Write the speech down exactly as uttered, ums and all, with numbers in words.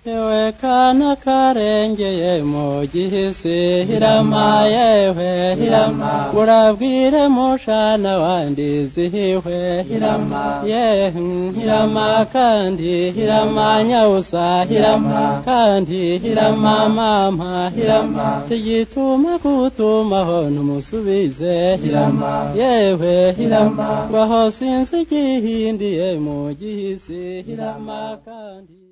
yewe kana karengeye mu gihisi hirama yewe hirama urabwire mushana wandi zihiwe hirama ye hirama kandi hirama nyausa hirama kandi hirama mama hirama tigituma kutuma ho numusubize hirama yewe hirama baho sinzi gihindiye mu gihisi hirama kandi